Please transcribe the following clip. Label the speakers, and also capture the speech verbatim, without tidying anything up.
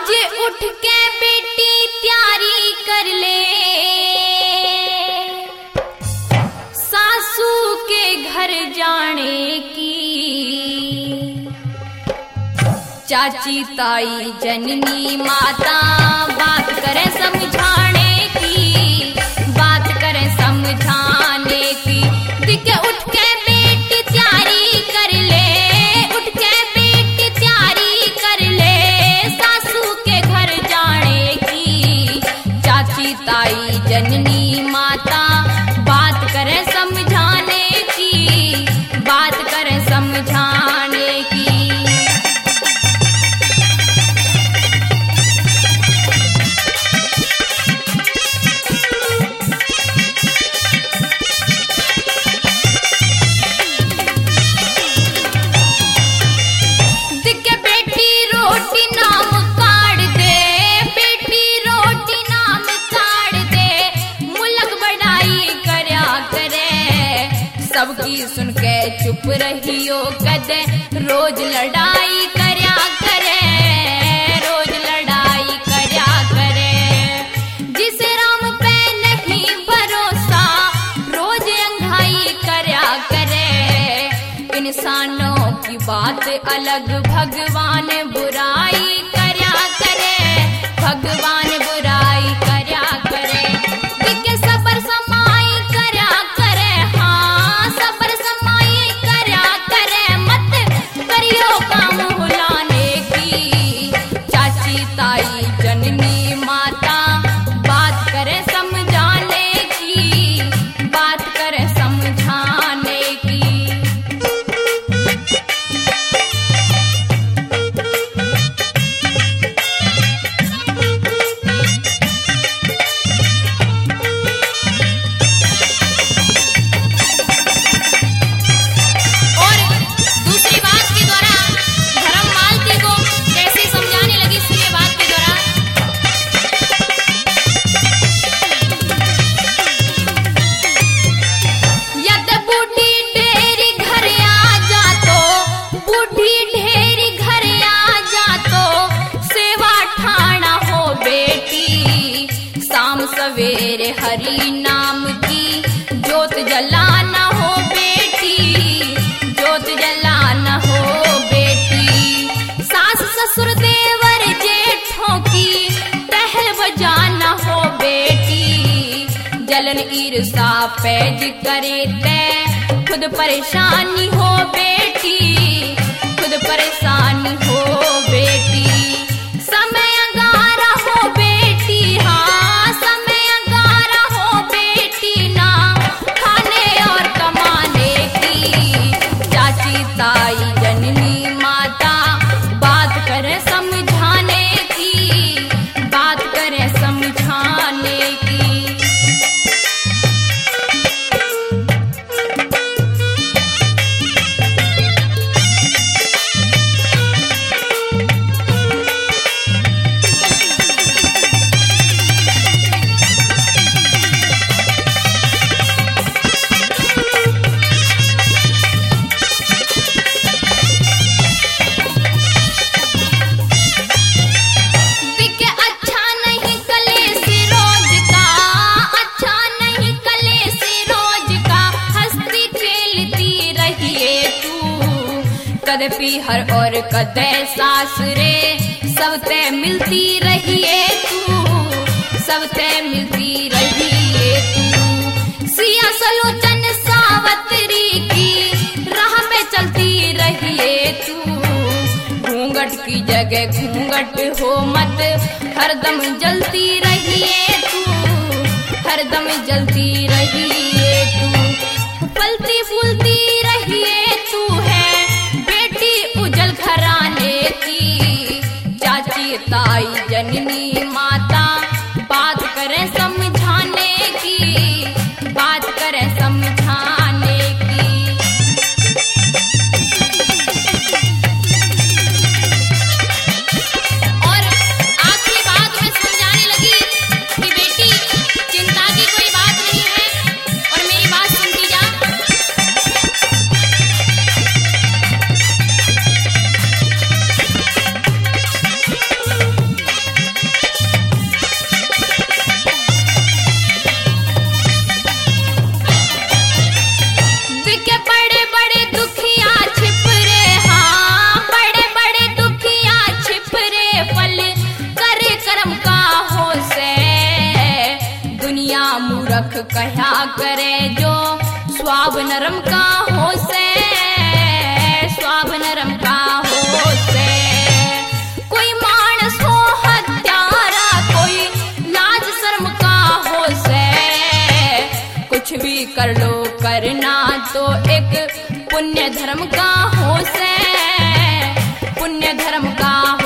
Speaker 1: आज उठ के बेटी तैयारी कर ले, सासू के घर जाने की। चाची ताई जननी माता बात करे समझाने की, बात करे समझाने की। दिखे उठ के बेटी तैयारी कर ले, उठ के बेटी तैयारी कर ले, सासू के घर जाने की। चाची ताई जननी माता बात करे समझाने की, बात करे समझाने की। सबकी सुन के चुप रहियो कदे, रोज लड़ाई करया करे, रोज लड़ाई करया करे। जिसे राम पे नहीं भरोसा, रोज अंघाई करया करे। इंसानों की बात अलग, भगवान बुराई करया करे, भगवान बुराई करया करे। दिखे सबर समाई करया करे, हाँ सबर समाई करया करे। मत करियो काम भुलाने की। चाची ताई जननी माता बात करे समझाने की, बात करे समझाने की। सवेरे हरि नाम की जोत जलाना हो बेटी, जोत जलाना हो बेटी। सास ससुर देवर जेठों की टहल बजाना हो बेटी। जलन ईर्षा पैज करे ते खुद परेशानी हो बेटी, खुद परेशानी हो बेटी। समय अंगारा हो बेटी, हाँ समय अंगारा हो बेटी। ना खाने और कमाने की। चाची ताई जननी माता बात करे समझाने की, बात करे समझाने की। कदे पीहर और कदे सासरे सबते मिलती रहिए तू, सबते मिलती रहिए तू। सिया सलोचन सावत्री की राह पे चलती रहिए तू। घूंघट की जगह घूंघट हो मत, हरदम जलती रहिए तू, हरदम जलती रहिए तू। फलती फूलती रहिए तू है उजल घराने की। चाची ताई जननी माता बात करे समझाने की, बात करे समझाने की। और आखिरी बात में समझाने लगी कि बेटी चिंता की कोई बात नहीं है, और मेरी बात सुनती जा। कहा करे जो स्वाब नरम का हो से, स्वाब नरम का हो से। कोई मानस हो हत्यारा, कोई लाज शर्म का हो से। कुछ भी कर लो करना तो एक पुण्य धर्म का हो से, पुण्य धर्म का